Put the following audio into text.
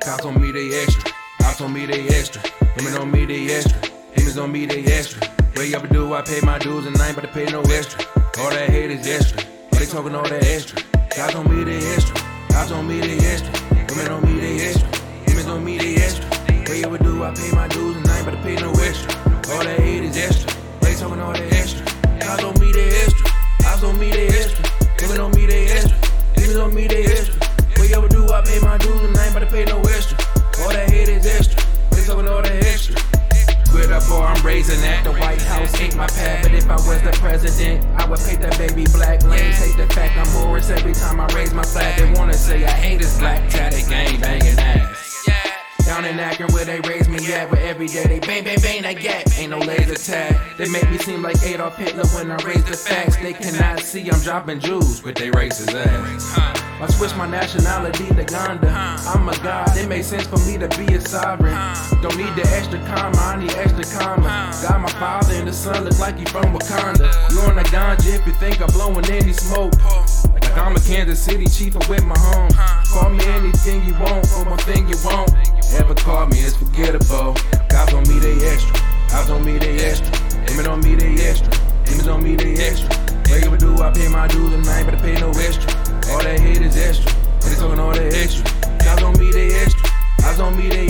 Cops on me, they extra. Ops on me, they extra. Women on me, they extra. Demons on me, they extra. Way up do, I pay my dues and I ain't about to pay no extra. All that hate is extra. They talking all that extra. Cops on me, they extra. Ops on me, they extra. Women on me, they extra. Demons on me, they extra. Way up do, I pay my dues and I ain't about to pay no extra. All that hate is extra. They talking all that extra. Cops on me, they extra. Ops on me, they extra. Women on me, they extra. Demons on me, they extra. Way up do, I pay my dues and I ain't about to pay no extra. All that hate is extra. They talking all that extra. Quit up or I'm raising that. The White House ain't my path, but if I was the president, I would paint that baby black. Lanes hate the fact I'm Boris every time I raise my flag. They wanna say I hate this black tatted gang banging ass. Down in Akron where they raise me at, where every day they bang, bang, bang that gap. Ain't no laser tag. They make me seem like Adolf Hitler when I raise the facts. They cannot see I'm dropping Jews with they racist ass. I switch my nationality to Uganda. I'm a god, it makes sense for me to be a sovereign. Don't need the extra comma, I need extra comma. Got my father and the son look like he from Wakanda. You on the ganja if you think I'm blowing any smoke. Like I'm a Kansas City chief with my home. Call me anything you want, or one thing you won't. Ever call me, it's forgettable. Cops on me, they extra. Ops on me, they extra. Women on me, they extra. Demons on me, they extra. Way ever do, I pay my dues and I ain't about to pay no extra. All that hate is extra. They talking all that extra. Cops on me, they extra. Ops on me, they